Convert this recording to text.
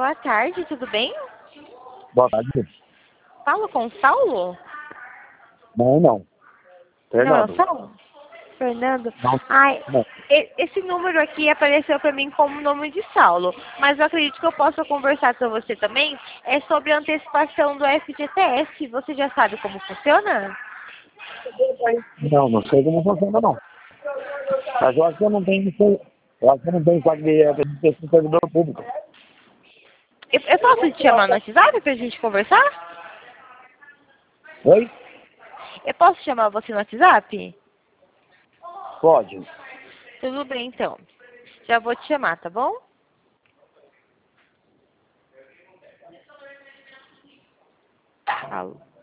boa tarde, tudo bem? Boa tarde. Falo com o Saulo? Não, não. Não, é o Fernando. Saulo? Fernando? Não, Ai, não. esse número aqui apareceu para mim como nome de Saulo, mas eu acredito que eu possa conversar com você também. É sobre a antecipação do FGTS. Você já sabe como funciona? Não, não sei como funciona, não. Mas eu acho que eu não tenho eu acho que eu não tenho quase de ser servidor público. Eu posso te chamar no WhatsApp para a gente conversar? Oi? Eu posso chamar você no WhatsApp? Pode. Tudo bem, então. Já vou te chamar, tá bom? Alô.